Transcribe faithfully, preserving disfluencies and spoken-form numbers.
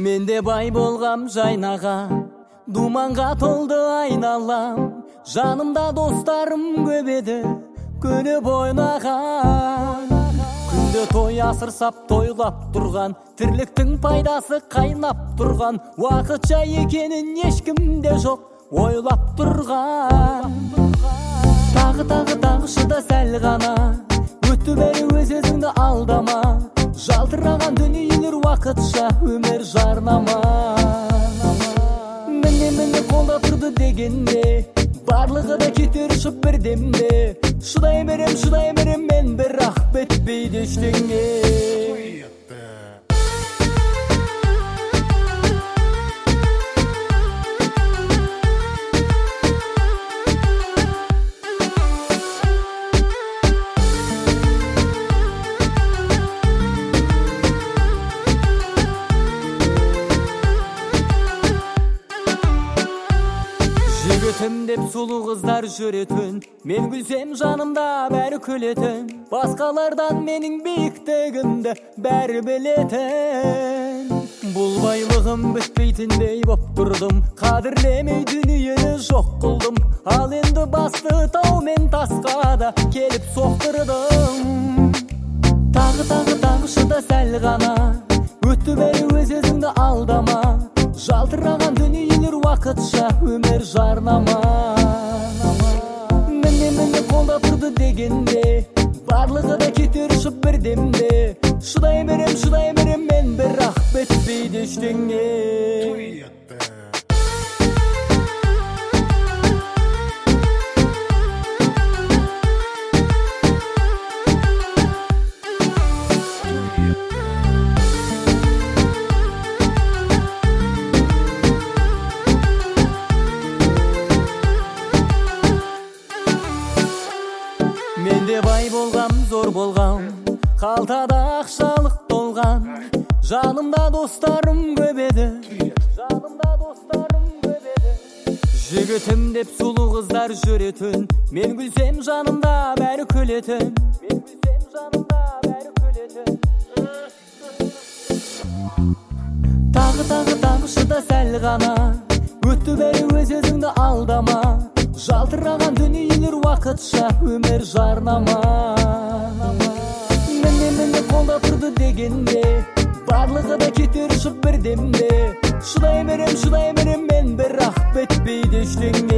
Менде бай болғам жайнага, думанға толды айналам. Жанымда достарым көп еді, көніп ойнаған. Күнде той асыр сап тойлап тұрған, тірліктің пайдасы қайнап тұрған. Уақытша екенін ешкімде жоқ, ойлап тұрған. Тағы тағы тағышыда сәл ғана, өтті бәрі өз өзіңді алдама. Жалтыраған дүниелер уақытша, өмір жарнама. Міне міне қолда тұрды дегенде, барлығы да кетер ұшып бірдемде. Шыдай берем, шыдай берем мен, бірақ бітпейді ештеңе. Жігітім деп сұлу қыздар жүретін, мен күлсем жанымда бәрі күлетін. Басқалардан менің биіктігімді бәрі білетін. Бұл байлығым бітпейтіндей боп тұрдым, қадірлемей дүниені жоқ қылдым. Ал енді басты тау мен тасқа да келіп соқтырдым. Тағы тағы тағышыда сәл ғана, өтті бәрі өз өзіңді алдама. Жалтыраған дүниелер уақытша, өмір жарнама. Міне міне қолда тұрды дегенде, барлығы да кетер ұшып бірдемде. Шыдай берем, шыдай берем мен, бірақ бітпейді ештеңе. Менде бай болғам, зор болғам, қалтада ақшалық толған. Жанымда достарым көп еді, жанымда достарым көп еді. Жігітім деп сұлу қыздар жүретін, мен күлсем жанымда бәрі күлетін. Мен күлсем жанымда бәрі күлетін. Тағы тағы тағышыда сәл ғана, өтті бәрі өз өзіңді алдама. Жалтыраған дүниелер уақытша, өмір жарнама. Міне міне қолда тұрды дегенде, барлығы да кетер ұшып бірдемде. Шыдай берем, шыдай берем мен, бірақ бітпейді ештеңе.